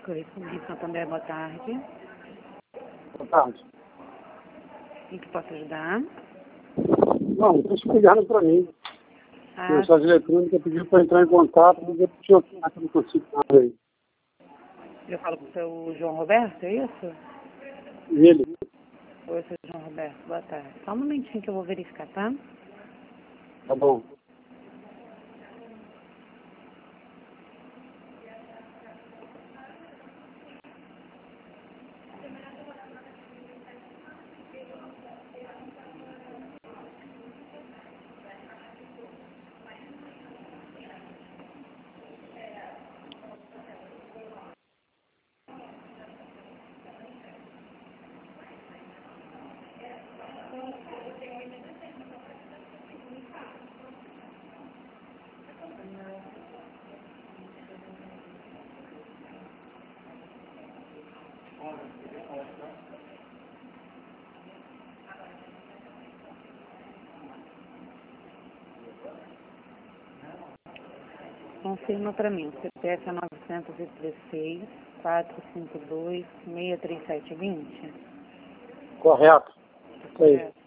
Corresponde Santander, boa tarde. Boa tarde. Em que posso ajudar? Não, eles ligaram para mim. A mensagem eletrônica pediu para entrar em contato, mas eu tinha que não consigo nada aí. Eu falo com o seu João Roberto, é isso? E ele? Oi, seu João Roberto, boa tarde. Só um momentinho que eu vou verificar, tá? Tá bom. Confirma para mim, o CPF é 916 452 63720. Correto. Isso aí. Correto?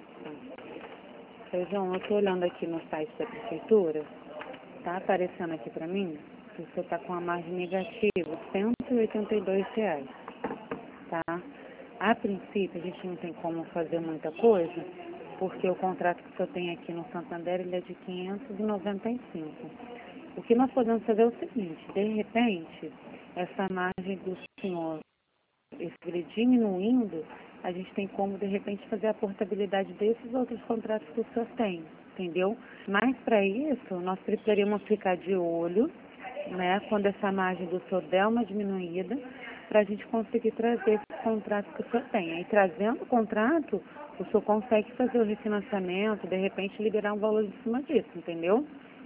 Seu João, eu estou olhando aqui no site da prefeitura, tá aparecendo aqui para mim que você está com a margem negativa, R$ 182, tá? A princípio, a gente não tem como fazer muita coisa, porque o contrato que o senhor tem aqui no Santander, ele é de 595. O que nós podemos fazer é o seguinte, de repente, essa margem do senhor esse diminuindo, a gente tem como, de repente, fazer a portabilidade desses outros contratos que o senhor tem, entendeu? Mas, para isso, nós precisaríamos ficar de olho, né, quando essa margem do senhor der uma diminuída, para a gente conseguir trazer esse contrato que o senhor tem. Aí, trazendo o contrato, o senhor consegue fazer o refinanciamento, de repente, liberar um valor em cima disso, entendeu?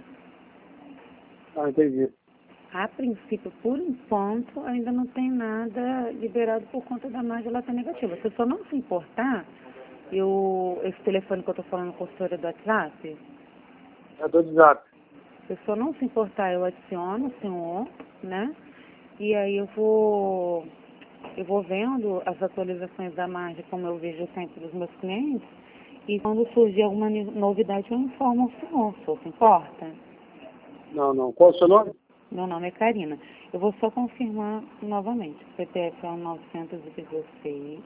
Ah, entendi. A princípio, por enquanto, ainda não tem nada liberado por conta da margem lá tá negativa. Se o senhor não se importar, esse telefone que eu estou falando com o senhor é do WhatsApp, É do WhatsApp. se o senhor não se importar, eu adiciono o senhor, né? E aí eu vou vendo as atualizações da margem, como eu vejo sempre dos meus clientes, e quando surgir alguma novidade, eu informo o senhor. O senhor se importa? Não. Qual é o seu nome? Meu nome é Karina. Eu vou só confirmar novamente. O CPF é o 916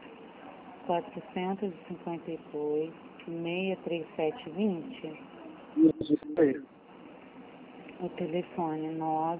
452 63720. Isso aí. O telefone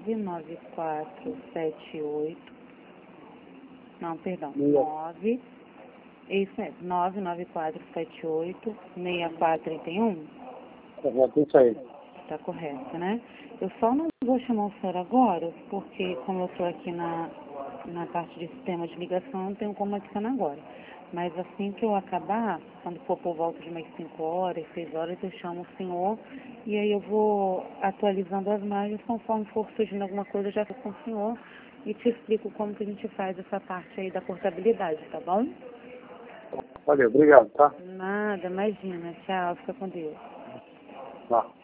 99478. Não, perdão. 9. Isso mesmo. 99478 6431. Correto, isso aí. Tá correto, né? Eu só não vou chamar o senhor agora, porque como eu estou aqui na parte de sistema de ligação, eu não tenho como adicionar agora. Mas assim que eu acabar, quando for por volta de umas 5 horas, 6 horas, eu chamo o senhor e aí eu vou atualizando as margens, conforme for surgindo alguma coisa, eu já fico com o senhor e te explico como que a gente faz essa parte aí da portabilidade, tá bom? Valeu, obrigado, tá? Nada, imagina. Tchau, fica com Deus. Tá.